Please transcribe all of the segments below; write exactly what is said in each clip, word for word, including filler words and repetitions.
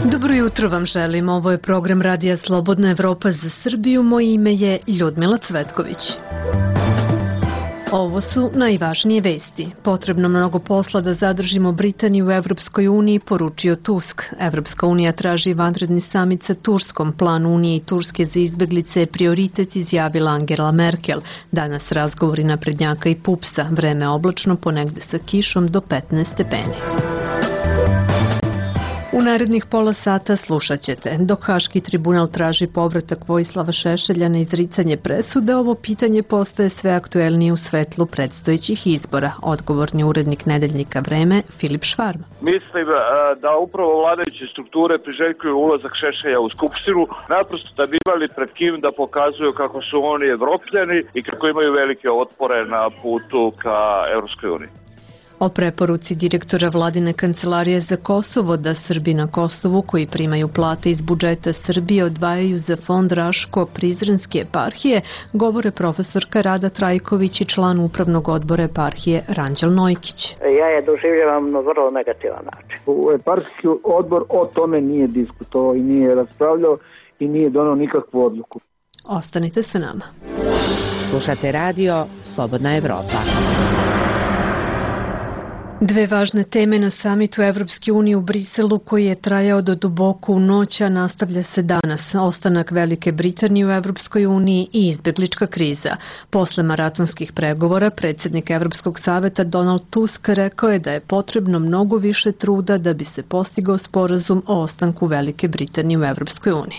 Dobro jutro vam želim, ovo je program Radija Slobodna Evropa za Srbiju, moje ime je Ljudmila Cvetković. Ovo su najvažnije vesti. Potrebno mnogo posla da zadržimo Britaniju u Evropskoj uniji, poručio Tusk. Evropska unija traži vanredni samit sa Turskom. Plan Unije i Turske za izbeglice je prioritet, izjavila Angela Merkel. Danas razgovori naprednjaka i pupsa. Vreme oblačno, ponegde sa kišom do petnaest stepeni. U narednih pola sata slušat ćete. Dok Haški tribunal traži povratak Vojislava Šešelja na izricanje presude, ovo pitanje postaje sve aktuelnije u svetlu predstojećih izbora. Odgovorni urednik nedeljnika Vreme, Filip Švarm. Mislim da upravo vladajuće strukture priželjkuju ulazak Šešelja u Skupštinu, naprosto da bi imali pred kim da pokazuju kako su oni Evropljani i kako imaju velike otpore na putu ka Evropskoj uniji. O preporuci direktora Vladine kancelarije za Kosovo da Srbi na Kosovu koji primaju plate iz budžeta Srbije odvajaju za fond Raško-Prizrenske eparhije govore profesorka Rada Trajković i član upravnog odbora eparhije Ranđel Nojkić. Ja je doživljavam na vrlo negativan način. Eparhijski odbor o tome nije diskutovao i nije raspravljao i nije donao nikakvu odluku. Ostanite sa nama. Slušate radio Slobodna Evropa. Dve važne teme na samitu Evropske unije u Briselu koji je trajao do duboko u noć, a nastavlja se danas. Ostanak Velike Britanije u Evropskoj uniji i izbeglička kriza. Posle maratonskih pregovora, predsjednik Evropskog saveta Donald Tusk rekao je da je potrebno mnogo više truda da bi se postigao sporazum o ostanku Velike Britanije u Evropskoj uniji.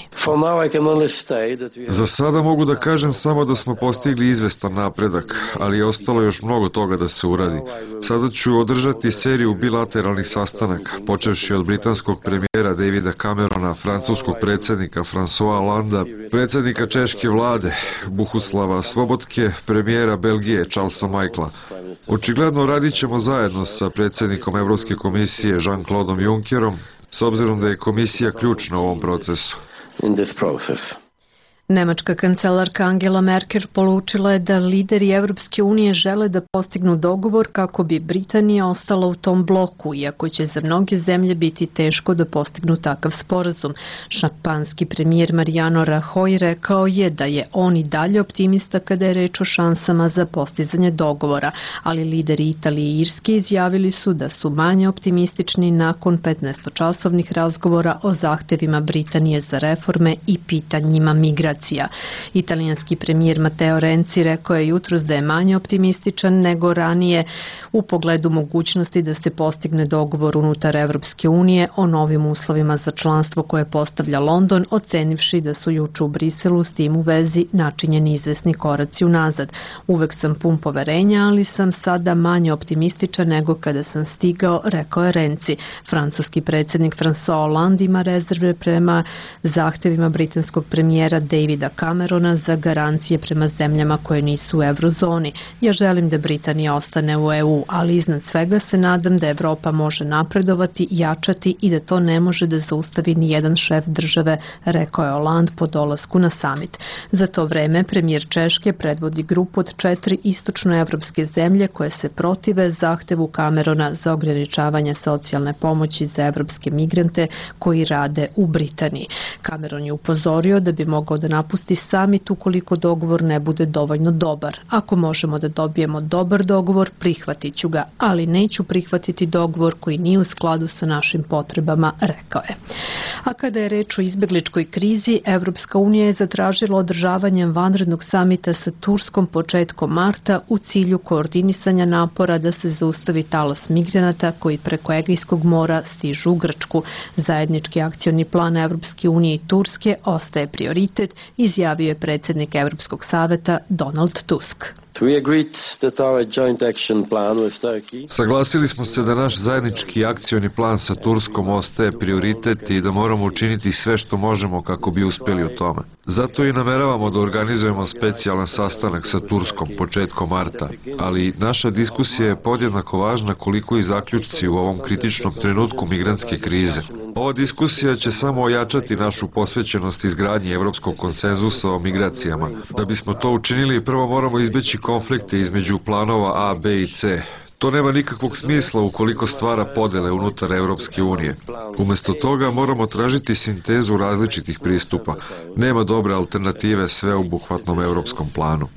Za sada mogu da kažem samo da smo postigli izvestan napredak, ali je ostalo još mnogo toga da se uradi. Sada ću održati seriju bilateralnih sastanaka, počevši od britanskog premijera Davida Camerona, francuskog predsjednika François Hollanda, predsjednika češke vlade Bohuslava Svobodke, premijera Belgije Charlesa Michela. Očigledno radit ćemo zajedno sa predsjednikom Evropske komisije Jean-Claude Junckerom, s obzirom da je komisija ključna u ovom procesu. Nemačka kancelarka Angela Merkel poručila je da lideri Evropske unije žele da postignu dogovor kako bi Britanija ostala u tom bloku, iako će za mnoge zemlje biti teško da postignu takav sporazum. Španski premijer Mariano Rajoy rekao je da je on i dalje optimista kada je reč o šansama za postizanje dogovora, ali lideri Italije i Irske izjavili su da su manje optimistični nakon petnaestočasovnih razgovora o zahtevima Britanije za reforme i pitanjima migracije. Italijanski premijer Matteo Renzi rekao je jutros da je manje optimističan nego ranije u pogledu mogućnosti da se postigne dogovor unutar Evropske unije o novim uslovima za članstvo koje postavlja London, ocenivši da su juče u Briselu s tim u vezi načinjeni izvesni koraci unazad. Uvek sam pun poverenja, ali sam sada manje optimističan nego kada sam stigao, rekao je Renzi. Francuski predsjednik François Hollande ima rezerve prema zahtevima britanskog premijera Davida Camerona za garancije prema zemljama koje nisu u eurozoni. Ja želim da Britanija ostane u E U, ali iznad svega se nadam da Evropa može napredovati, jačati i da to ne može da zaustavi ni jedan šef države, rekao je Hollande po dolasku na samit. Za to vreme premijer Češke predvodi grupu od četiri istočnoevropske zemlje koje se protive zahtevu Camerona za ograničavanje socijalne pomoći za evropske migrante koji rade u Britaniji. Cameron je upozorio da bi mogao da napusti samit ukoliko dogovor ne bude dovoljno dobar. Ako možemo da dobijemo dobar dogovor, prihvatit ću ga, ali neću prihvatiti dogovor koji nije u skladu sa našim potrebama, rekao je. A kada je reč o izbegličkoj krizi, Evropska unija je zatražila održavanje vanrednog samita sa Turskom početkom marta u cilju koordinisanja napora da se zaustavi talas migranata koji preko Egejskog mora stižu u Grčku. Zajednički akcioni plan Evropske unije i Turske ostaje prioritet, izjavio je predsjednik Evropskog saveta Donald Tusk. Saglasili smo se da naš zajednički akcioni plan sa Turskom ostaje prioritet i da moramo učiniti sve što možemo kako bi uspjeli u tome. Zato i nameravamo da organizujemo specijalan sastanak sa Turskom početkom marta, ali naša diskusija je podjednako važna koliko i zaključci u ovom kritičnom trenutku migrantske krize. Ova diskusija će samo ojačati našu posvećenost izgradnji evropskog konsenzusa o migracijama. Da bismo to učinili, prvo moramo izbeći konflikte između planova A, B i C. To nema nikakvog smisla ukoliko stvara podele unutar Europske unije. Umjesto toga moramo tražiti sintezu različitih pristupa. Nema dobre alternative sveobuhvatnom europskom planu.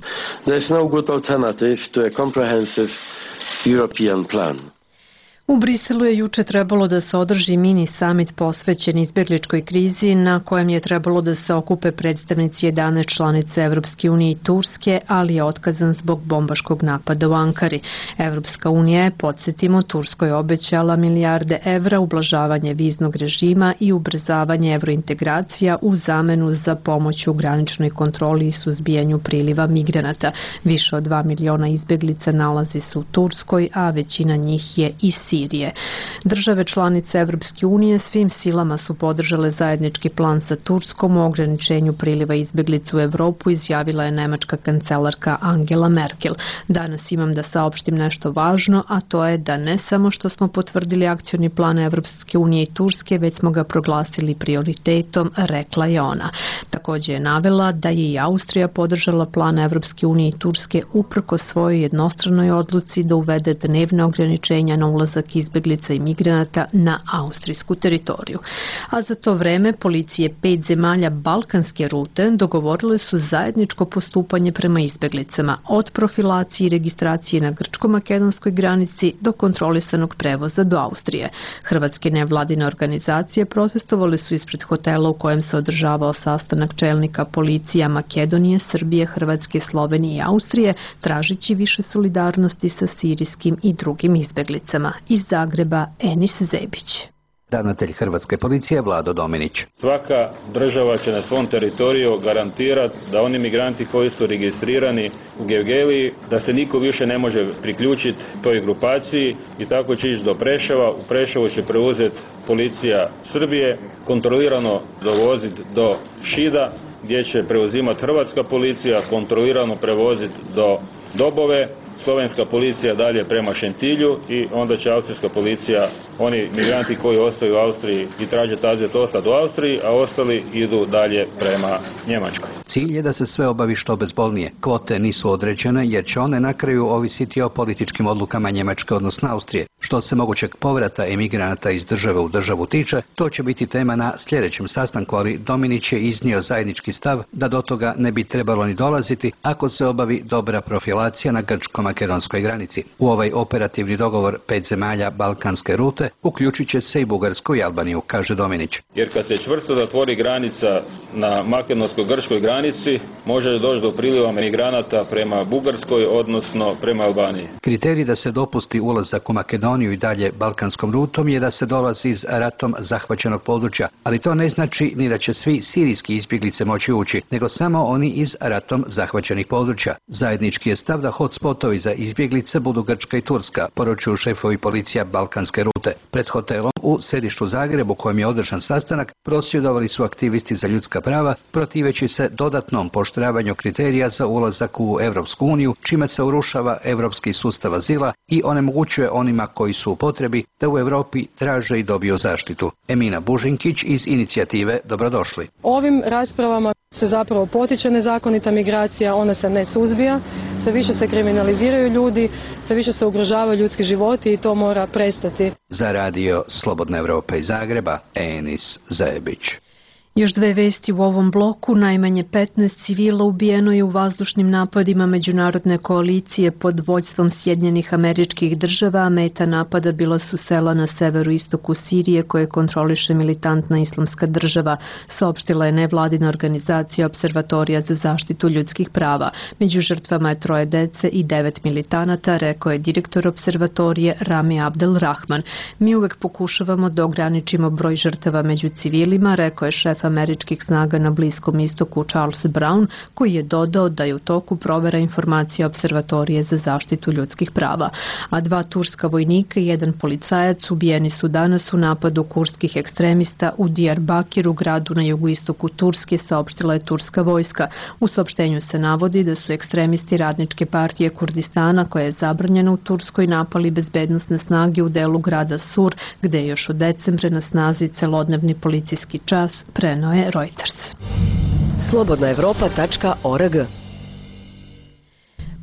U Briselu je juče trebalo da se održi mini summit posvećen izbjegličkoj krizi na kojem je trebalo da se okupe predstavnici jedanaest članice Evropske unije i Turske, ali je otkazan zbog bombaškog napada u Ankari. Evropska unija je, podsjetimo, Turskoj obećala milijarde evra, ublažavanje viznog režima i ubrzavanje evrointegracija u zamenu za pomoć u graničnoj kontroli i suzbijanju priliva migranata. Više od dva miliona izbjeglica nalazi se u Turskoj, a većina njih je iz Sirije. Države članice Evropske unije svim silama su podržale zajednički plan sa Turskom o ograničenju priliva izbjeglica u Evropu, izjavila je nemačka kancelarka Angela Merkel. Danas imam da saopštim nešto važno, a to je da ne samo što smo potvrdili akcioni plan Evropske unije i Turske, već smo ga proglasili prioritetom, rekla je ona. Također je navela da je i Austrija podržala plan Evropske unije i Turske uprkos svojoj jednostranoj odluci da uvede dnevne ograničenja na ulazak izbjeglica i migranata na austrijsku teritoriju. A za to vreme policije pet zemalja balkanske rute dogovorile su zajedničko postupanje prema izbjeglicama, od profilacije i registracije na grčko-makedonskoj granici do kontrolisanog prevoza do Austrije. Hrvatske nevladine organizacije protestovali su ispred hotela u kojem se održavao sastanak čelnika policija Makedonije, Srbije, Hrvatske, Slovenije i Austrije, tražići više solidarnosti sa sirijskim i drugim izbjeglicama. Iz Zagreba Enis Zebić. Ravnatelj Hrvatske policije Vlado Dominić. Svaka država će na svom teritoriju garantirati da oni migranti koji su registrirani u Gevgeliji, da se niko više ne može priključiti toj grupaciji i tako će ići do Preševa. U Preševu će preuzeti policija Srbije, kontrolirano dovoziti do Šida, gdje će preuzimati hrvatska policija, kontrolirano prevoziti do Dobove, slovenska policija dalje prema Šentilju i onda će austrijska policija, oni migranti koji ostaju u Austriji i traže azil, ostati u Austriji, a ostali idu dalje prema Njemačkoj. Cilj je da se sve obavi što bezbolnije. Kvote nisu određene jer će one na kraju ovisiti o političkim odlukama Njemačke, odnosno Austrije. Što se mogućeg povrata emigranata iz države u državu tiče, to će biti tema na sljedećem sastanku, ali Dominić je iznio zajednički stav da do toga ne bi trebalo ni dolaziti ako se obavi dobra profilacija na grčko-makedonskoj granici. U ovaj operativni dogovor pet zemalja balkanske rute uključit će se i Bugarsku i Albaniju, kaže Dominić. Jer kad se čvrsto zatvori granica na makedonsko-grčkoj granici, može doći do priliva migranata prema Bugarskoj, odnosno prema Albaniji. Kriterij da se dopusti ulazak u Makedoniju i dalje balkanskom rutom je da se dolazi iz ratom zahvaćenog područja, ali to ne znači ni da će svi sirijski izbjeglice moći ući, nego samo oni iz ratom zahvaćenih područja. Zajednički je stav da hotspotovi za izbjeglice budu Grčka i Turska, poručuju šefovi policija balkanske rute. Pred hotelom u središtu Zagrebu, kojem je održan sastanak, prosvjedovali su aktivisti za ljudska prava, protiveći se dodatnom poštravanju kriterija za ulazak u Europsku uniju, čime se urušava europski sustav azila i onemogućuje onima koji su u potrebi da u Europi traže i dobiju zaštitu. Emina Bužinkić iz inicijative Dobrodošli. Ovim raspravama se zapravo potiče nezakonita migracija, ona se ne suzbija, sve više se kriminaliziraju ljudi, sve više se ugrožavaju ljudski životi i to mora prestati. Za radio Slobodna Evropa iz Zagreba, Enis Zebić. Još dve vesti u ovom bloku. Najmanje petnaest civila ubijeno je u vazdušnim napadima međunarodne koalicije pod vođstvom Sjedinjenih Američkih Država, a meta napada bila su sela na severu istoku Sirije koje kontroliše militantna Islamska država, saopštila je nevladina organizacija Observatorija za zaštitu ljudskih prava. Među žrtvama je troje dece i devet militanata, rekao je direktor observatorije Rami Abdel Rahman. Mi uvek pokušavamo da ograničimo broj žrtava među civilima, rekao je šef američkih snaga na Bliskom istoku Charles Brown, koji je dodao da je u toku provera informacija Observatorije za zaštitu ljudskih prava. A dva turska vojnika i jedan policajac ubijeni su danas u napadu kurskih ekstremista u Diyarbakiru, gradu na jugoistoku Turske, saopštila je turska vojska. U saopštenju se navodi da su ekstremisti Radničke partije Kurdistana, koja je zabranjena u Turskoj, napali bezbednosne snage u delu grada Sur, gde je još od decembra na snazi celodnevni policijski čas, preneo je Reuters. slobodna evropa tačka org.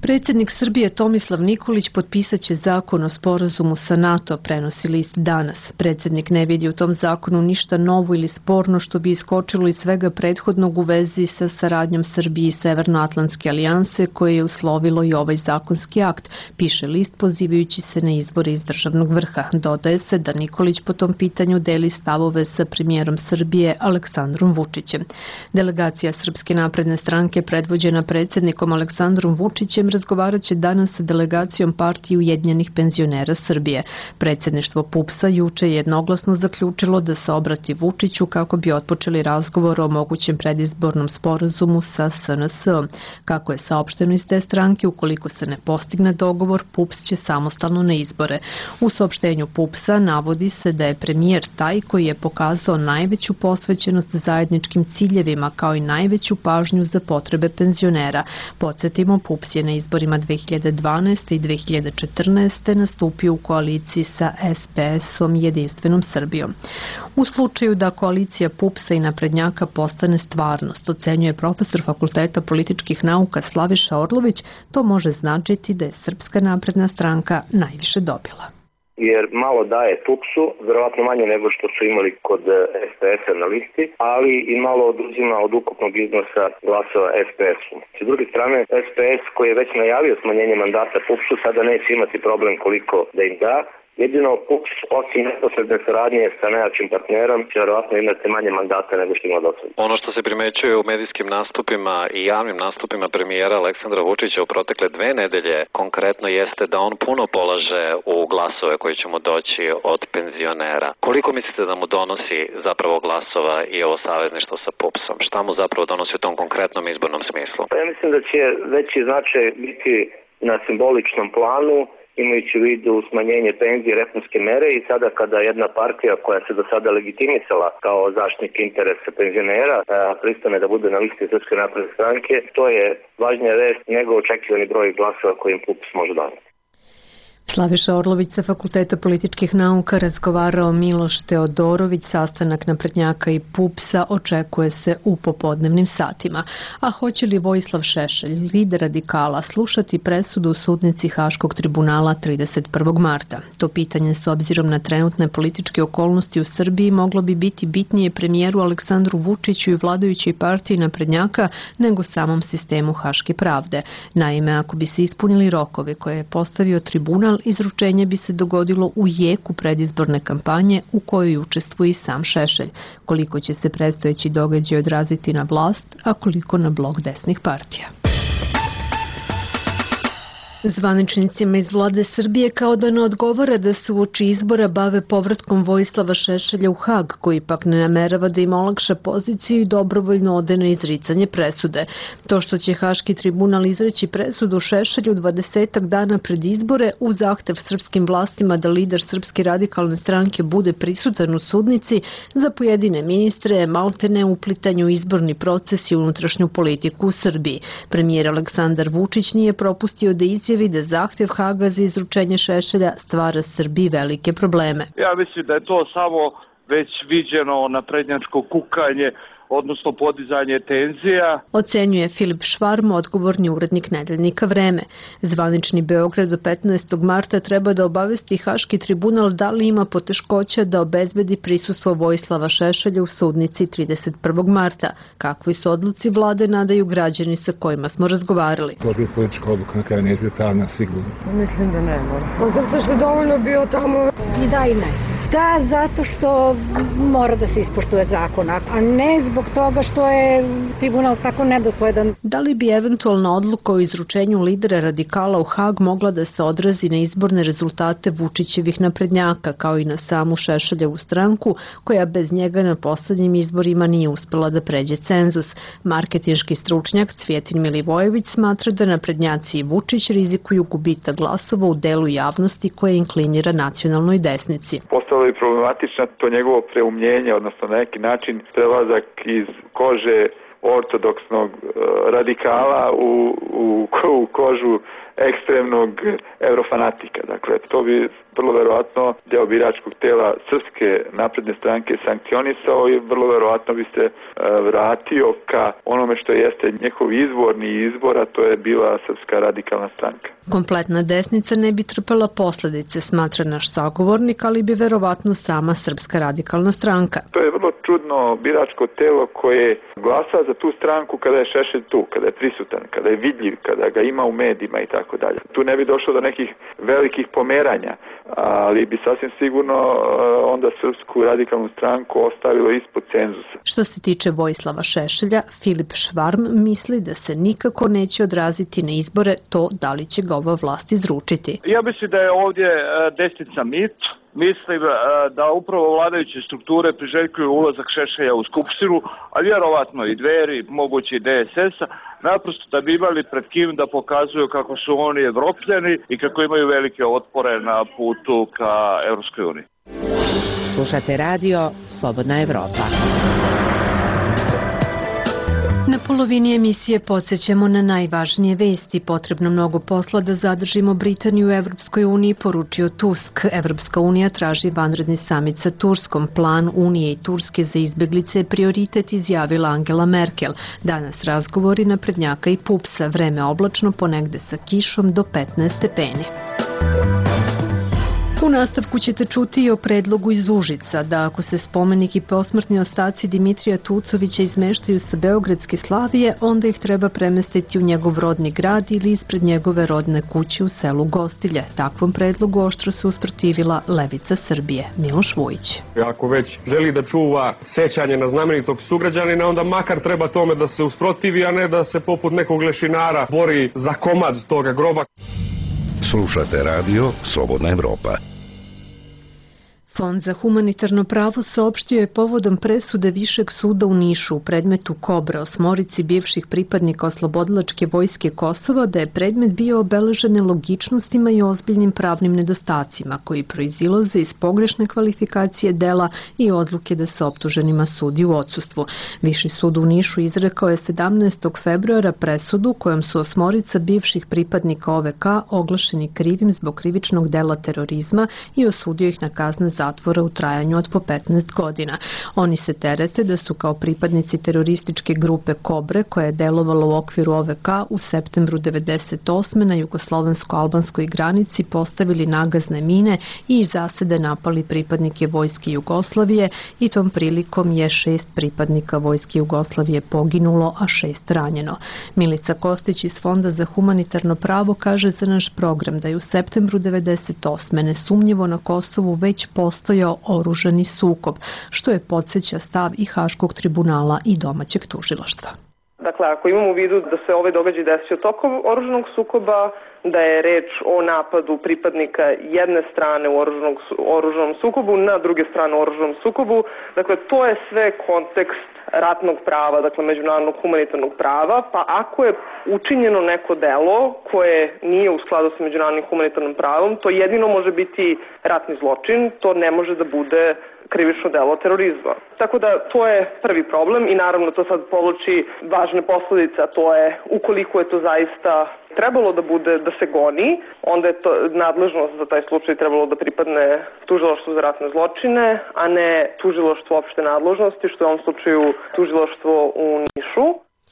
Predsjednik Srbije Tomislav Nikolić potpisat će zakon o sporazumu sa NATO, prenosi list Danas. Predsjednik ne vidi u tom zakonu ništa novo ili sporno što bi iskočilo iz svega prethodnog u vezi sa saradnjom Srbije i Severnoatlantske alijanse koje je uslovilo i ovaj zakonski akt, piše list pozivajući se na izbore iz državnog vrha. Dodaje se da Nikolić po tom pitanju deli stavove sa premijerom Srbije Aleksandrom Vučićem. Delegacija Srpske napredne stranke predvođena predsjednikom Aleksandrom Vučićem razgovarat će danas sa delegacijom partije Ujedinjenih penzionera Srbije. Predsjedništvo PUPS-a juče je jednoglasno zaključilo da se obrati Vučiću kako bi otpočeli razgovor o mogućem predizbornom sporazumu sa S N S-om. Kako je saopšteno iz te stranke, ukoliko se ne postigne dogovor, PUPS će samostalno na izbore. U saopštenju PUPS-a navodi se da je premijer taj koji je pokazao najveću posvećenost zajedničkim ciljevima kao i najveću pažnju za potrebe penzionera. Podsjetimo, PUPS je na izborima dve hiljade dvanaeste. i dve hiljade četrnaeste. nastupio u koaliciji sa S P S-om i Jedinstvenom Srbijom. U slučaju da koalicija PUPS-a i naprednjaka postane stvarnost, ocenjuje profesor Fakulteta političkih nauka Slaviša Orlović, to može značiti da je Srpska napredna stranka najviše dobila. Jer malo daje PUPS-u, verovatno manje nego što su imali kod S P S-a na listi, ali i malo oduzima od ukupnog iznosa glasova S P S-u. S druge strane, S P S koji je već najavio smanjenje mandata PUPS-u, sada neće imati problem koliko da im da. Jedino PUPS, osim neposredne saradnje sa najjačim partnerom, će verovatno imati manje mandata nego što ima do sada. Ono što se primećuje u medijskim nastupima i javnim nastupima premijera Aleksandra Vučića u protekle dve nedelje konkretno jeste da on puno polaže u glasove koji će mu doći od penzionera. Koliko mislite da mu donosi zapravo glasova i ovo savezništvo sa PUPS-om? Šta mu zapravo donosi u tom konkretnom izbornom smislu? Pa ja mislim da će veći značaj biti na simboličnom planu, imajući u vidu smanjenje penzije, reformske mere i sada kada jedna partija koja se do sada legitimisala kao zaštitnik interesa penzionera pristane da bude na listi Srpske napredne stranke, to je važnija vest nego očekivani broj glasova kojim PUPS može doneti. Slaviša Orlović sa Fakulteta političkih nauka razgovarao Miloš Teodorović, sastanak naprednjaka i PUPS-a očekuje se u popodnevnim satima. A hoće li Vojislav Šešelj, lider radikala, slušati presudu u sudnici Haškog tribunala trideset prvog marta? To pitanje s obzirom na trenutne političke okolnosti u Srbiji moglo bi biti bitnije premijeru Aleksandru Vučiću i vladajućoj partiji naprednjaka nego samom sistemu Haške pravde. Naime, ako bi se ispunili rokovi koje je postavio tribunal, izručenje bi se dogodilo u jeku predizborne kampanje u kojoj učestvuje i sam Šešelj. Koliko će se predstojeći događaj odraziti na vlast, a koliko na blok desnih partija. Zvaničnicima iz vlade Srbije kao da ne odgovara da se uoči izbora bave povratkom Vojislava Šešelja u Hag, koji pak ne namerava da im olakša poziciju i dobrovoljno ode na izricanje presude. To što će Haški tribunal izreći presudu Šešelju dvadesetak dana pred izbore u zahtev srpskim vlastima da lider Srpske radikalne stranke bude prisutan u sudnici, za pojedine ministre je maltene uplitanju izborni proces i unutrašnju politiku u Srbiji. Premijer Aleksandar Vučić nije propustio da izjavi da zahtev Haga za izručenje Šešelja stvara Srbiji velike probleme. Ja mislim da je to samo već viđeno naprednjačko kukanje, odnosno podizanje tenzija. Ocenjuje Filip Švarm, odgovorni urednik nedeljnika Vreme. Zvanični Beograd do petnaestog marta treba da obavesti Haški tribunal da li ima poteškoća da obezbedi prisustvo Vojislava Šešelja u sudnici trideset prvog marta. Kakvi su odluci vlade nadaju građani sa kojima smo razgovarali. To je politička odluka, na kraju neće biti pravna, sigurno. Mislim da ne mora. Pa zato što je dovoljno bio tamo i da i ne. Da, zato što mora da se ispoštuje zakon, a ne zbog toga što je tribunal tako nedosledan. Da li bi eventualna odluka o izručenju lidera radikala u Hag mogla da se odrazi na izborne rezultate Vučićevih naprednjaka, kao i na samu Šešeljevu stranku, koja bez njega na poslednjim izborima nije uspela da pređe cenzus? Marketinški stručnjak Cvjetin Milivojević smatra da naprednjaci i Vučić rizikuju gubitak glasova u delu javnosti koja inklinira nacionalnoj desnici. Postalo je problematično to njegovo preumljenje, odnosno na neki način prelazak iz kože ortodoksnog radikala u, u, u kožu ekstremnog eurofanatika. Dakle, to bi vrlo verovatno deo biračkog tela Srpske napredne stranke sankcionisao i vrlo verovatno bi se vratio ka onome što jeste njihov izvorni izbor, a to je bila Srpska radikalna stranka. Kompletna desnica ne bi trpela posledice, smatra naš sagovornik, ali bi verovatno sama Srpska radikalna stranka. To je vrlo čudno biračko telo koje glasa za tu stranku kada je Šešelj tu, kada je prisutan, kada je vidljiv, kada ga ima u medijima i tako dalje. Tu ne bi došlo do nekih velikih pomeranja, ali bi sasvim sigurno onda Srpsku radikalnu stranku ostavilo ispod cenzusa. Što se tiče Vojislava Šešelja, Filip Švarm misli da se nikako neće odraziti na izbore to da li će ga ova vlast izručiti. Ja mislim da je ovdje desnica mit. Mislim da upravo vladajuće strukture priželjkuju ulazak Šešelja u Skupštinu, a vjerovatno i Dveri, moguće i D S S-a, naprosto da bi imali pred kim da pokazuju kako su oni evropljani i kako imaju velike otpore na putu ka Evropskoj uniji. Slušate radio Slobodna Evropa. Na polovini emisije podsjećamo na najvažnije vesti. Potrebno mnogo posla da zadržimo Britaniju u Evropskoj uniji, poručio Tusk. Evropska unija traži vanredni samit sa Turskom. Plan Unije i Turske za izbeglice je prioritet, izjavila Angela Merkel. Danas razgovori naprednjaka i Pupsa. Vreme oblačno, ponegde sa kišom do petnaest stepeni. U nastavku ćete čuti i o predlogu iz Užica, da ako se spomenik i posmrtni ostaci Dimitrija Tucovića izmeštaju sa Beogradske Slavije, onda ih treba premestiti u njegov rodni grad ili ispred njegove rodne kuće u selu Gostilje. Takvom predlogu oštro se usprotivila Levica Srbije. Miloš Vujić. Ako već želi da čuva sećanje na znamenitog sugrađanina, onda makar treba tome da se usprotivi, a ne da se poput nekog lešinara bori za komad toga groba. Slušate radio Slobodna Evropa. Fond za humanitarno pravo saopštio je povodom presude Višeg suda u Nišu u predmetu Kobra osmorici bivših pripadnika Oslobodilačke vojske Kosova da je predmet bio obeležen nelogičnostima i ozbiljnim pravnim nedostacima koji proizilaze iz pogrešne kvalifikacije dela i odluke da se optuženima sudi u odsustvu. Viši sud u Nišu izrekao je sedamnaestog februara presudu kojom su osmorica bivših pripadnika O V K oglašeni krivim zbog krivičnog dela terorizma i osudio ih na kazne za zatvora u trajanju od po petnaest godina. Oni se terete da su kao pripadnici terorističke grupe Kobre, koja je delovala u okviru O V K u septembru devedeset osme na jugoslovensko-albanskoj granici postavili nagazne mine i iz zasede napali pripadnike vojske Jugoslavije i tom prilikom je šest pripadnika vojske Jugoslavije poginulo, a šest ranjeno. Milica Kostić iz Fonda za humanitarno pravo kaže za naš program da je u septembru devedeset osme nesumnjivo na Kosovu već postojao oružani sukob, što je podsjeća stav i Haškog tribunala i domaćeg tužilaštva. Dakle, ako imamo u vidu da se ovaj događaj desio tokom oružanog sukoba, da je reč o napadu pripadnika jedne strane u oružanom sukobu na druge strane u oružanom sukobu, dakle, to je sve kontekst ratnog prava, dakle, međunarodnog humanitarnog prava, pa ako je učinjeno neko delo koje nije u skladu sa međunarodnim humanitarnim pravom, to jedino može biti ratni zločin, to ne može da bude krivično delo terorizma. Tako da to je prvi problem i naravno to sad povlači važne posledice, a to je ukoliko je to zaista trebalo da bude, da se goni, onda je to nadležnost za taj slučaj trebalo da pripadne tužilaštvu za ratne zločine, a ne tužilaštvu opšte nadležnosti, što je u ovom slučaju tužilaštvo u Nišu.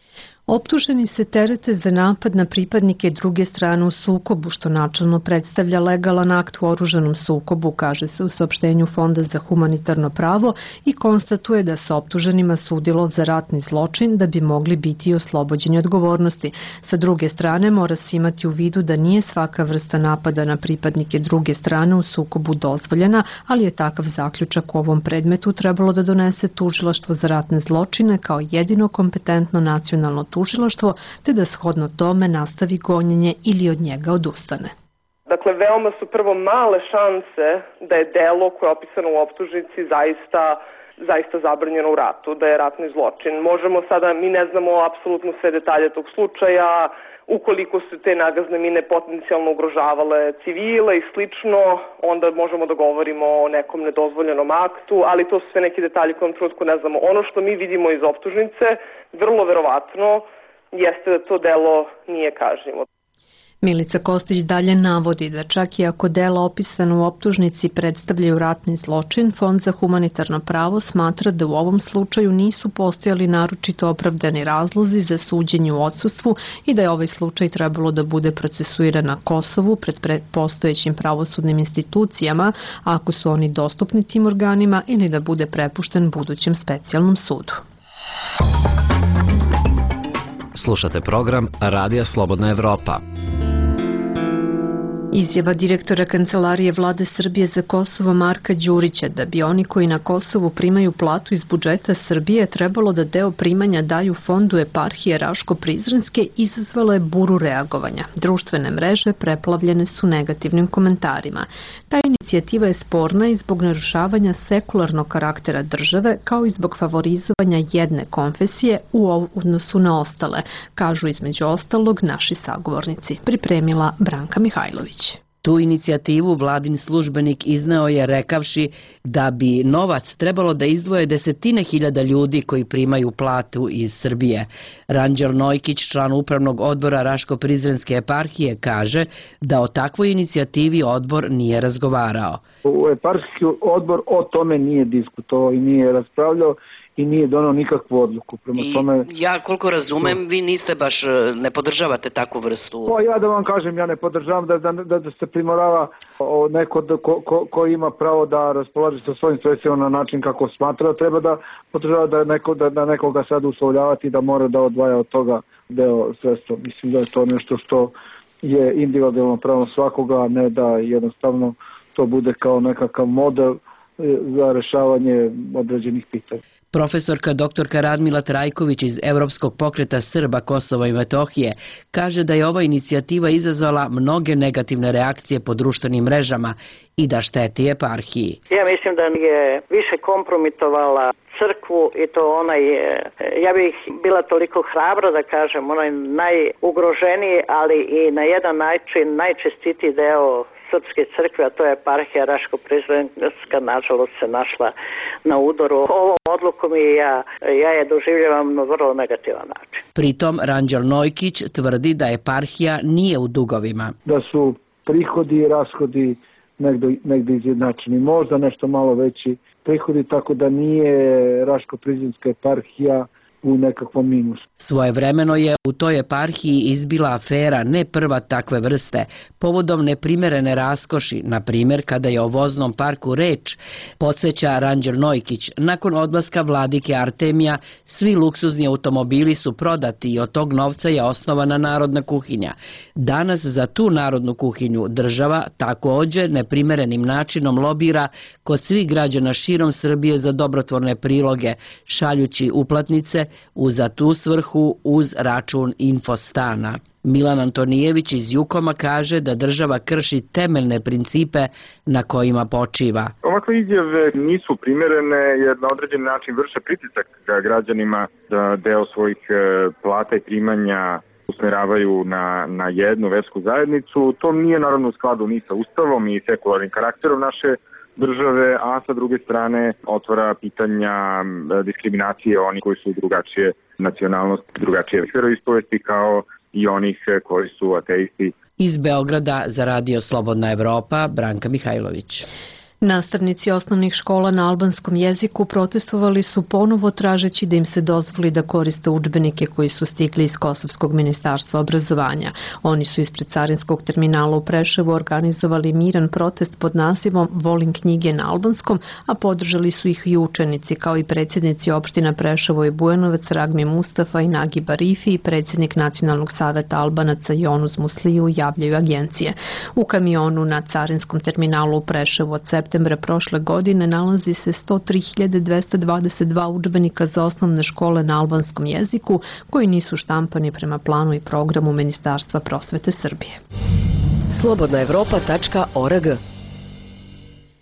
Optuženi se terete za napad na pripadnike druge strane u sukobu, što načelno predstavlja legalan akt u oružanom sukobu, kaže se u saopštenju Fonda za humanitarno pravo i konstatuje da se optuženima sudilo za ratni zločin da bi mogli biti oslobođeni odgovornosti. Sa druge strane, mora se imati u vidu da nije svaka vrsta napada na pripadnike druge strane u sukobu dozvoljena, ali je takav zaključak u ovom predmetu trebalo da donese tužilaštvo za ratne zločine kao jedino kompetentno nacionalno tužilaštvo, te da shodno tome nastavi gonjenje ili od njega odustane. Dakle, veoma su prvo male šanse da je delo koje je opisano u optužnici zaista, zaista zabranjeno u ratu, da je ratni zločin. Možemo sada, mi ne znamo apsolutno sve detalje tog slučaja, ukoliko su te nagazne mine potencijalno ugrožavale civile i slično, onda možemo da govorimo o nekom nedozvoljenom aktu, ali to su sve neki detalji koje u trenutku ne znamo. Ono što mi vidimo iz optužnice, vrlo verovatno, jeste da to delo nije kažnjivo. Milica Kostić dalje navodi da čak i ako dela opisana u optužnici predstavljaju ratni zločin, Fond za humanitarno pravo smatra da u ovom slučaju nisu postojali naročito opravdani razlozi za suđenje u odsustvu i da je ovaj slučaj trebalo da bude procesuiran na Kosovu pred postojećim pravosudnim institucijama ako su oni dostupni tim organima ili da bude prepušten budućem specijalnom sudu. Slušate program Radija Slobodna Evropa. Izjava direktora Kancelarije Vlade Srbije za Kosovo Marka Đurića da bi oni koji na Kosovu primaju platu iz budžeta Srbije trebalo da deo primanja daju fondu eparhije Raško-Prizrenske izazvala je buru reagovanja. Društvene mreže preplavljene su negativnim komentarima. Ta inicijativa je sporna i zbog narušavanja sekularnog karaktera države kao i zbog favorizovanja jedne konfesije u odnosu na ostale, kažu između ostalog naši sagovornici. Pripremila Branka Mihajlović. Tu inicijativu vladin službenik izneo je rekavši da bi novac trebalo da izdvoje desetine hiljada ljudi koji primaju platu iz Srbije. Ranđel Nojkić, član upravnog odbora Raško-Prizrenske eparhije, kaže da o takvoj inicijativi odbor nije razgovarao. U eparhijski odbor o tome nije diskutovao i nije raspravljao i nije donao nikakvu odluku. Prema I tome, ja koliko razumem, vi niste baš, ne podržavate takvu vrstu. Pa ja da vam kažem, ja ne podržavam da, da, da, da se primorava neko da, ko, ko, ko ima pravo da raspolaže sa svojim sredstvima na način kako smatra, treba da podržava da, neko, da, da nekoga sad uslovljavati da mora da odvaja od toga deo sredstva. Mislim da je to nešto što je individualno pravo svakoga, a ne da jednostavno to bude kao nekakav model za rešavanje određenih pitanja. Profesorka doktorka Radmila Trajković iz Evropskog pokreta Srba Kosova i Metohije kaže da je ova inicijativa izazvala mnoge negativne reakcije po društvenim mrežama i da šteti eparhiji. Ja mislim da je više kompromitovala crkvu i to onaj, ja bih bila toliko hrabra da kažem, onaj najugroženiji, ali i na jedan način najčestitiji deo srpske crkve, a to je eparhija Raško-Prizrenska, nažalost se našla na udaru. Ovom odlukom i ja, ja je doživljavam na vrlo negativan način. Pritom Ranđel Nojkić tvrdi da eparhija nije u dugovima. Da su prihodi i rashodi negde, negde izjednačeni, možda nešto malo veći prihodi, tako da nije Raško-Prizrenska eparhija u nekakvom minusu. Svojevremeno je u toj eparhiji izbila afera, ne prva takve vrste, povodom neprimerene raskoši, na primjer kada je o voznom parku reč, podsjeća Ranđel Nojkić. Nakon odlaska vladike Artemija, svi luksuzni automobili su prodati i od tog novca je osnovana narodna kuhinja. Danas za tu narodnu kuhinju država također neprimerenim načinom lobira kod svih građana širom Srbije za dobrotvorne priloge, šaljući uplatnice uz za tu svrhu uz račun Infostana. Milan Antonijević iz Jukoma kaže da država krši temeljne principe na kojima počiva. Ovakve izjave nisu primerene jer na određen način vrše pritisak građanima da deo svojih plata i primanja usmeravaju na, na jednu versku zajednicu. To nije naravno u skladu ni sa Ustavom i sekularnim karakterom naše države, a sa druge strane otvara pitanja diskriminacije onih koji su drugačije nacionalnosti, drugačije veroispovesti kao i onih koji su ateisti. Iz Beograda za Radio Slobodna Evropa, Branka Mihajlović. Nastavnici osnovnih škola na albanskom jeziku protestovali su ponovo tražeći da im se dozvoli da koriste udžbenike koji su stigli iz Kosovskog ministarstva obrazovanja. Oni su ispred carinskog terminala u Preševu organizovali miran protest pod nazivom Volim knjige na albanskom, a podržali su ih i učenici kao i predsjednici opština Preševo i Bujanovac Ragmi Mustafa i Nagi Barifi i predsjednik Nacionalnog saveta Albanaca Jonuz Musliju, javljaju agencije. U kamionu na carinskom terminalu u Preševu od septembra prošle godine nalazi se sto tri hiljade dvesta dvadeset dva udžbenika za osnovne škole na albanskom jeziku koji nisu štampani prema planu i programu Ministarstva prosvete Srbije. slobodna evropa tačka org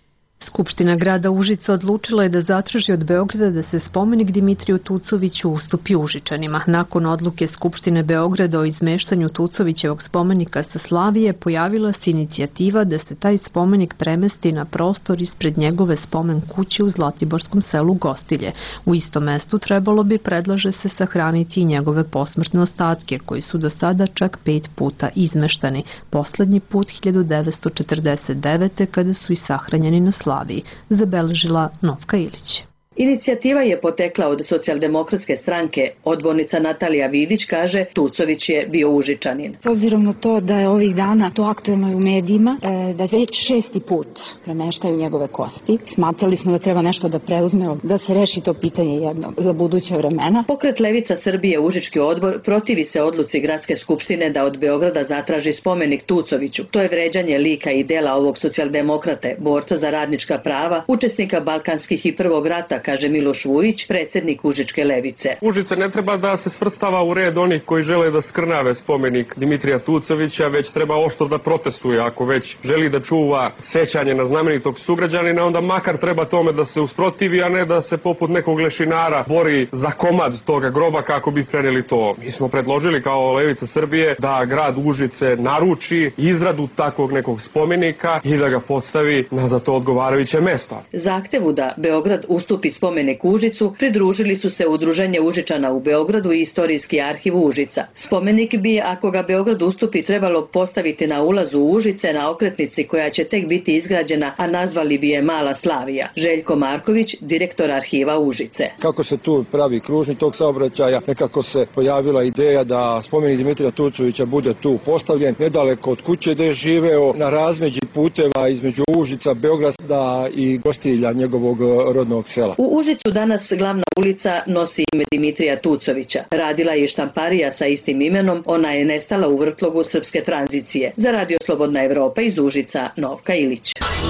Skupština grada Užica odlučila je da zatraži od Beograda da se spomenik Dimitriju Tucoviću ustupi Užičanima. Nakon odluke Skupštine Beograda o izmeštanju Tucovićevog spomenika sa Slavije, pojavila se inicijativa da se taj spomenik premesti na prostor ispred njegove spomen kuće u Zlatiborskom selu Gostilje. U istom mestu trebalo bi, predlaže se, sahraniti i njegove posmrtne ostatke, koji su do sada čak pet puta izmeštani. Poslednji put hiljadu devetsto četrdeset devete. kada su i sahranjeni na Slaviji, zabeležila Novka Ilić. Inicijativa je potekla od socijaldemokratske stranke. Odbornica Natalija Vidić kaže Tucović je bio Užičanin. S obzirom na to da je ovih dana to aktuelno i u medijima, da već šesti put premeštaju njegove kosti, smatrali smo da treba nešto da preuzmemo, da se reši to pitanje jedno za buduće vremena. Pokret Levica Srbije Užički odbor protivi se odluci Gradske skupštine da od Beograda zatraži spomenik Tucoviću. To je vređanje lika i dela ovog socijaldemokrate, borca za radnička prava, učesnika balkanskih i prvog rata, kaže Miloš Vujić, predsjednik Užičke levice. Užice ne treba da se svrstava u red onih koji žele da skrnave spomenik Dimitrija Tucovića, već treba oštro da protestuje. Ako već želi da čuva sećanje na znamenitog sugrađanina, onda makar treba tome da se usprotivi, a ne da se poput nekog lešinara bori za komad toga groba kako bi preneli to. Mi smo predložili kao Levica Srbije da grad Užice naruči izradu takvog nekog spomenika i da ga postavi na za to odgovarajuće mesto. Zahtevu da Beograd ustupi spomenik Užicu pridružili su se Udruženje Užičana u Beogradu i Istorijski arhiv Užica. Spomenik bi, ako ga Beograd ustupi, trebalo postaviti na ulazu Užice na okretnici koja će tek biti izgrađena, a nazvali bi je Mala Slavija. Željko Marković, direktor arhiva Užice. Kako se tu pravi kružni tok saobraćaja, nekako se pojavila ideja da spomenik Dimitrija Tucovića bude tu postavljen, nedaleko od kuće gde je živeo, na razmeđi puteva između Užica, Beograda i Gostilja, njegovog rodnog sela. U Užicu danas glavna ulica nosi ime Dimitrija Tucovića. Radila je štamparija sa istim imenom, ona je nestala u vrtlogu srpske tranzicije. Za Radio Slobodna Evropa iz Užica, Novka Ilić.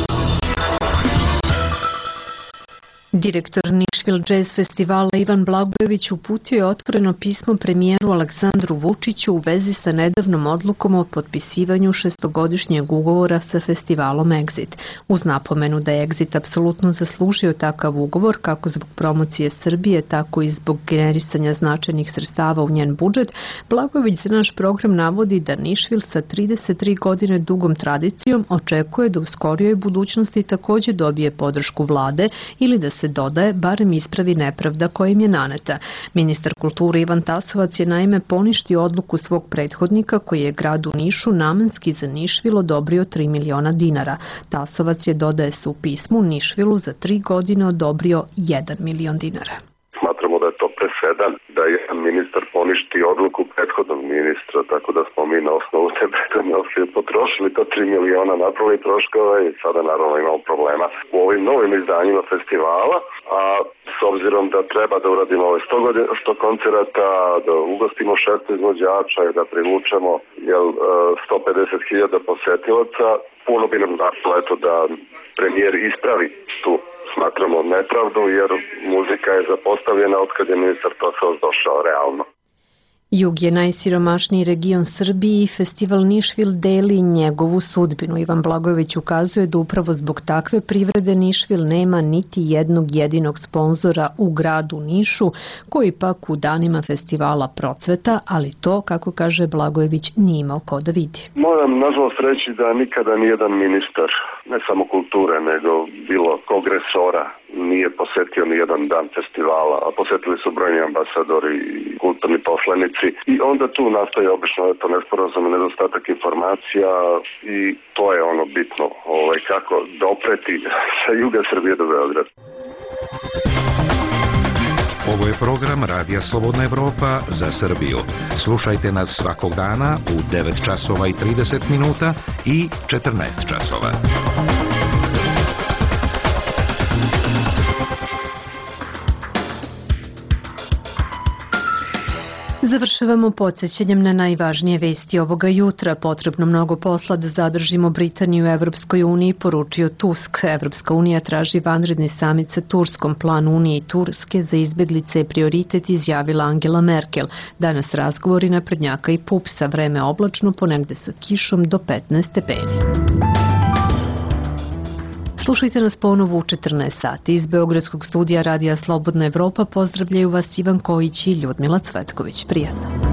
Direktor Nišvil Jazz festivala Ivan Blagojević uputio je otvoreno pismo premijeru Aleksandru Vučiću u vezi sa nedavnom odlukom o potpisivanju šestogodišnjeg ugovora sa festivalom Exit. Uz napomenu da je Exit apsolutno zaslužio takav ugovor kako zbog promocije Srbije, tako i zbog generisanja značajnih sredstava u njen budžet, Blagojević za naš program navodi da Nišvil sa trideset tri godine dugom tradicijom očekuje da u skorijoj budućnosti takođe dobije podršku vlade ili da se dodaje, barem ispravi nepravda koja im je naneta. Ministar kulture Ivan Tasovac je naime poništio odluku svog prethodnika koji je gradu Nišu namenski za Nišvil odobrio tri miliona dinara. Tasovac je, dodaje se u pismu, Nišvilu za tri godine odobrio jedan milion dinara. Smatramo da je to presedan, da je jedan ministar poništi odluku prethodnog ministra, tako da smo mi na osnovu te prethodne odluke potrošili to tri miliona, napravili troškova i sada naravno imamo problema u ovim novim izdanjima festivala, a s obzirom da treba da uradimo ove sto, godina, sto koncerata, da ugostimo šest izvođača i da privučemo jel, sto pedeset hiljada posetilaca, puno bi nam značilo eto da premijer ispravi tu smatramo nepravdu, jer muzika je zapostavljena od kad je ministar Tasovac došao realno. Jug je najsiromašniji region Srbije i festival Nišvil deli njegovu sudbinu. Ivan Blagojević ukazuje da upravo zbog takve privrede Nišvil nema niti jednog jedinog sponzora u gradu Nišu, koji pak u danima festivala procveta, ali to, kako kaže Blagojević, nije imao ko da vidi. Moram nažalost reći da nikada nijedan ministar, ne samo kulture, nego bilo kog resora, nije posetio ni jedan dan festivala, a posetili su brojni ambasadori i kulturni poslanici. I onda tu nastaje obično to nesporazum i nedostatak informacija i to je ono bitno, ovaj, kako dopreti sa juga Srbije do Beograda. Ovo je program Radija Slobodna Evropa za Srbiju. Slušajte nas svakog dana u devet časova i trideset minuta i četrnaest časova. Završavamo podsjećanjem na najvažnije vesti ovoga jutra. Potrebno mnogo posla da zadržimo Britaniju u Evropskoj uniji, poručio Tusk. Evropska unija traži vanredni samit sa Turskom. Plan Unije i Turske za izbeglice je prioritet, izjavila Angela Merkel. Danas razgovori naprednjaka i pupsa. Vreme oblačno, ponegde sa kišom do petnaest stepeni. Slušajte nas ponovo u četrnaest sati. Iz Beogradskog studija Radija Slobodna Evropa pozdravljaju vas Ivan Kojić i Ljudmila Cvetković. Prijatno.